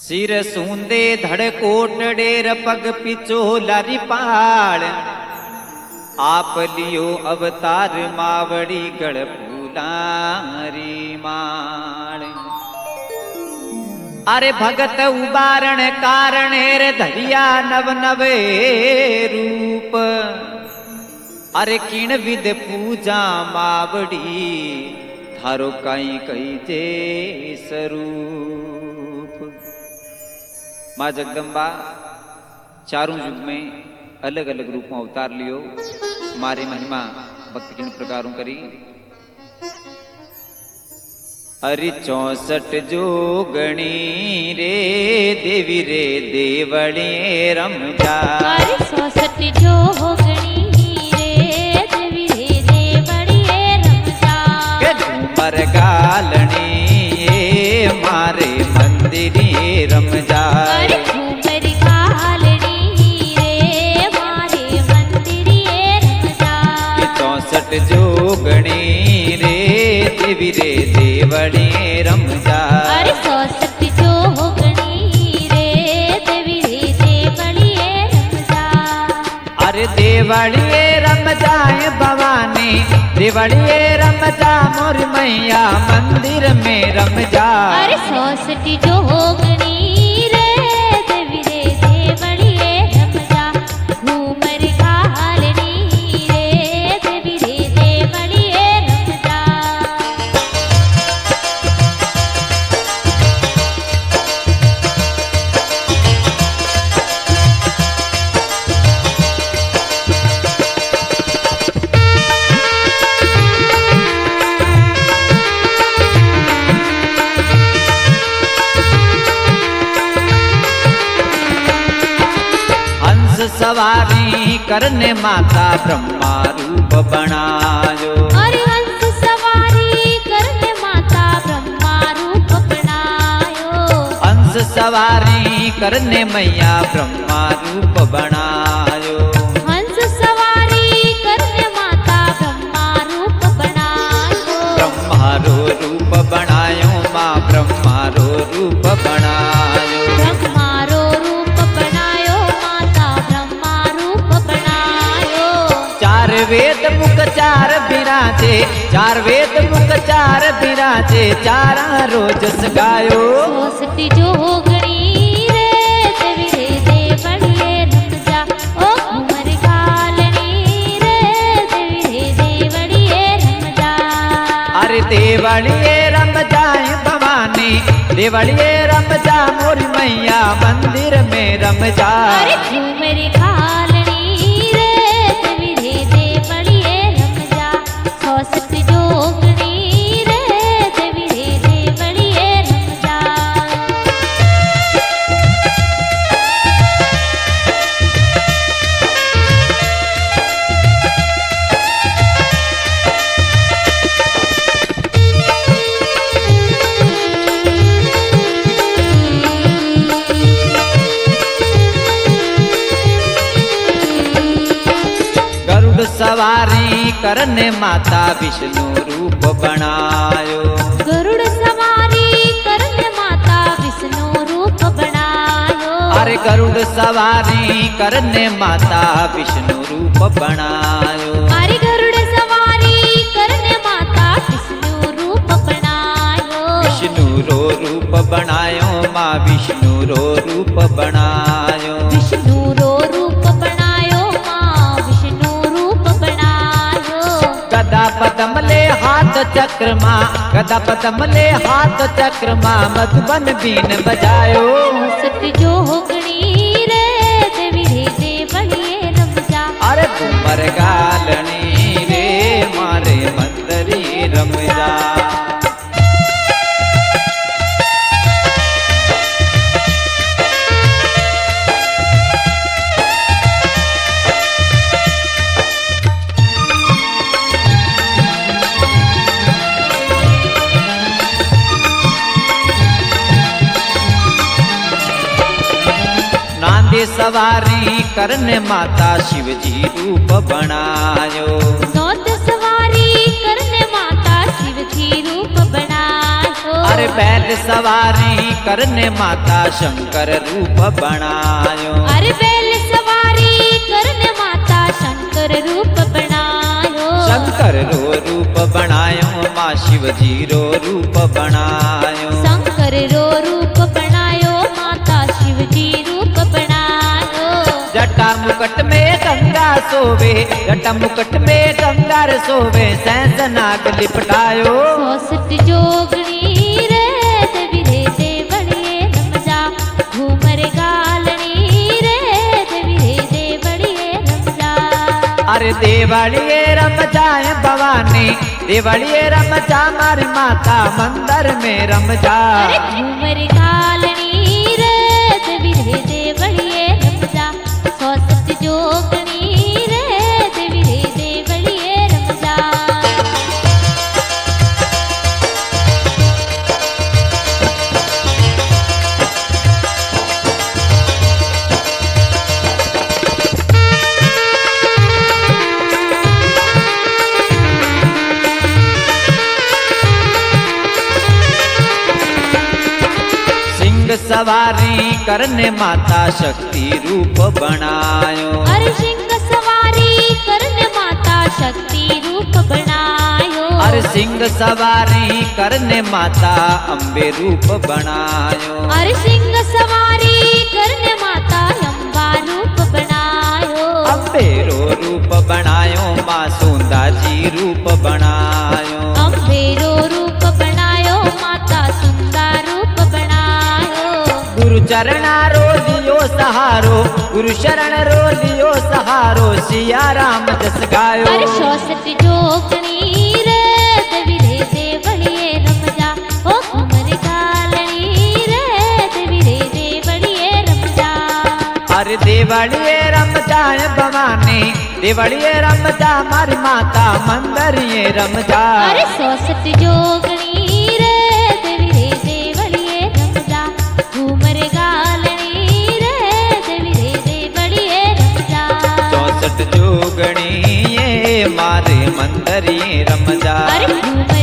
सिर सूंदे धड़ कोटडेर पग पिचो लारी पाल आप लियो अवतार मावड़ी गढ़ फूलारी माल। अरे भगत उबारण कारणेर धरिया नव नवे रूप अरे किण विद पूजा मावड़ी थारो कई कई जे स्वरूप। माँ जगदम्बा चारों युग में अलग अलग रूप में अवतार लियो मारी महिमा भक्ति किन प्रकारों करी। अरे 64 जोगणी रे देवी रे देवड़ी रमजा। अरे 64 जोगणी रे देवी रे देवड़ी रमजा। के झूमर गालनी ये मारे मंदिरी रमजा। अरे झूमर गालनी रे मारे मंदिरी रमजा। के 64 जोगणी रे देवी रे देवड़ी रमजा। अरे 64 जोगणी रे देवी रे देवड़ी रमजा। अरे देवड़ी रमजाए भवानी देवड़ी रमजा मोर मैया मंदिर में रमजा। अरे 64 जोगणी रे देवी रे देवड़ी रमजा। घूमर गालनी रे देवी रे देवड़ी रमजा। सवारी करने माता ब्रह्मा रूप बनायो। अरे हंस सवारी करने माता ब्रह्मा रूप बनायो। हंस सवारी करने मैया ब्रह्मा रूप बनायो। हंस सवारी करने माता ब्रह्मा रूप बनायो। ब्रह्मारो रूप बनायो माँ ब्रह्मारो रूप बनायो। ब्रह्मारो रूप बनायो माता ब्रह्मा रूप बनायो। चार वेद मुख चार बिराजे चार वेद मुख चार बिराजे चारा रोज सगायो। 64 जोगणी रे देवी रे देवड़ी रमजा। ओ घूमर गालनी रे देवी रे देवड़ी रमजा। अरे देवड़ी रमजाए भवानी देवड़ी रमजा मोरी मैया मंदिर में रमजा। अरे झूमर गालनी रे देवी रे देवड़ी रमजा। 64 जोगणी रे देवी रे देवड़ी रमजा। गरुड़ सवारी करने माता विष्णु रूप बनायो। गरुड़ सवारी करने माता विष्णु रूप बनायो। अरे गरुड़ सवारी करने माता विष्णु रूप बनायो। अरे गरुड़ सवारी करने माता विष्णु रूप बनायो। विष्णु रो रूप बनायो माँ विष्णु रो रूप बनायो। विष्णु रो रूप बनायो माँ विष्णु रूप बनायो। गदा पदमले हाथ चक्र माँ गदा पदमले हाथ चक्र माँ मधुबन बीन बजायो। 64 जोगणी रे देवी रे देवड़ी रमजा। अरे घूमर गालनी रे मारे मंदरी रमजा। नांदे सवारी करने माता शिव जी रूप बनायो। नौत सवारी करने माता शिव जी रूप बनायो। अरे बैल सवारी करने माता शंकर रूप बनायो। अरे बैल सवारी करने माता शंकर रूप बनायो। शंकर रो रूप बनायो माँ शिव जी रो रूप बनायो। शंकर रो रूप बनायो माता शिव जी रूप बनायो। जटा मुकुट में गंगा सोवे, जटा मुकुट में गंगा सोवे, सहस नाग लिपटायो। 64 जोगणी रे देवी रे देवड़िए रमजा, घूमर गालनी रे देवी रे देवड़िए रमजा। अरे देवड़िए रमजाए भवानी, देवड़िए रमजा मारी माता मंदिर में रमजा। अरे घूमर गालनी रे देवी रे देवड़िए रमजा, 64 जोगणी रे देवी रे देवड़िए रमजा। सवारी करने माता शक्ति रूप बनायो। अरे सिंह सवारी करने माता शक्ति रूप बनायो। अरे सिंह सवारी करने माता अम्बे रूप बनायो। अरे सिंह सवारी करने माता अम्बा रूप बनायो। अम्बे रो रूप बनायो माँ सुंदा जी रूप बनायो। अम्बे रो रूप बनायो माता सुंदा रूप बनायो। गुरु चरणा रो लियो सहारो, गुरु शरण रो लियो सहारो, सिया राम जस गायो। अरे 64 जोगणी रे देवी रे देवड़िए रमजा, ओ घूमर गालनी रे देवी रे देवड़िए रमजा। अरे देवड़िए रमजाए भवानी, देवड़िए रमजा मारी माता मंदिर ये रमजा। अरे 64 जोगणी रे देवी रे देवड़िए रमजा, घूमर गालनी रे देवी रे देवड़िए रमजा। 64 जोगणी ये मारे मंदिर ये रमजा। अरे